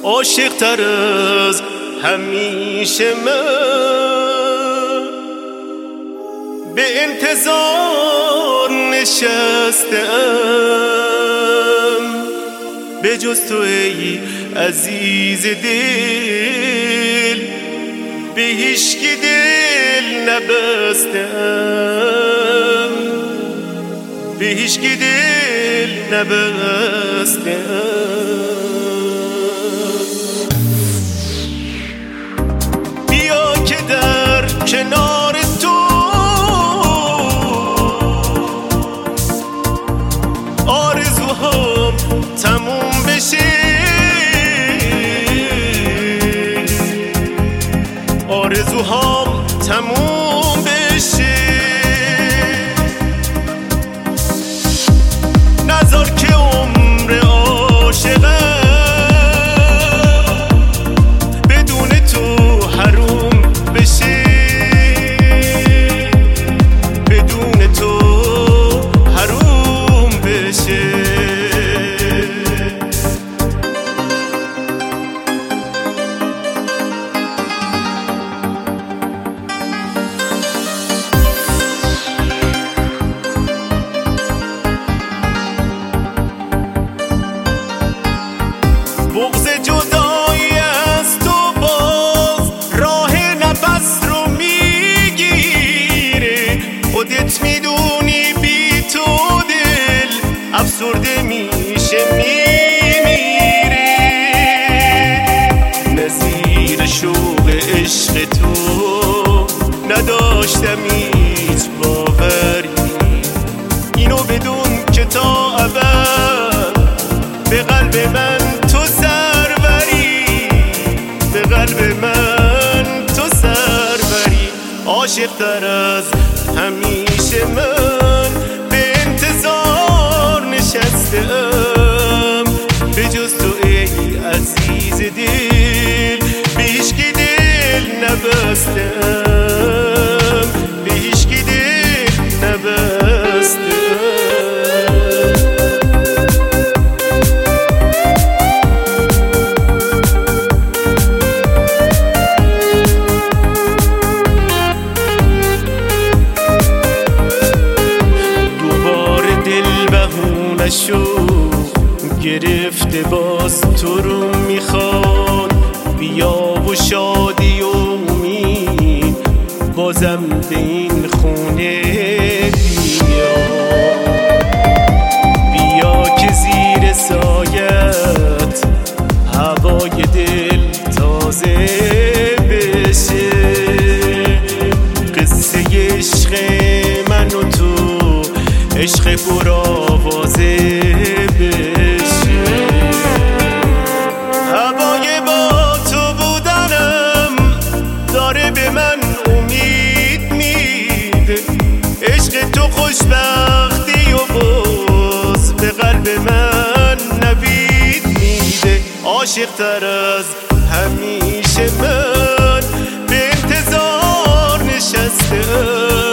عاشق تر از همیشه من به انتظار نشستم، به جز تو ای عزیز دل به هیچکی دل نبستم، به هیچکی دل نبستم. بیا که در کنار تو آرزوهام تموم بشه، آرزوهام تموم بشه. نذار که عمر عاشقم بدون تو حروم بشه، بدون تو حروم بشه. بغض جدایی از تو باز راه نفس رو میگیره، خودت میدونی بی تو دل افسرده میشه میمیره. نظیر شوق عشق تو نداشتم هیچ باوری، اینو بدون که تا ابد به قلب من قلب من تو سروری. عاشق تر از همیشه من به انتظار نشستم، به جز تو ای عزیز دل به هیچکی دل نبستم، به هیچکی دل نبستم. گرفته باز تو رو میخواد، بیا و شادی و امید بازم به این خونه بیا. بیا که زیر سایت هوای دل تازه بشه، قصه عشق من و تو عشق پرآوازه بشه. هوای با تو بودنم داره به من امید میده، عشق تو خوشبختی و باز به قلب من نوید میده. عاشق تر از همیشه من به انتظار نشستم،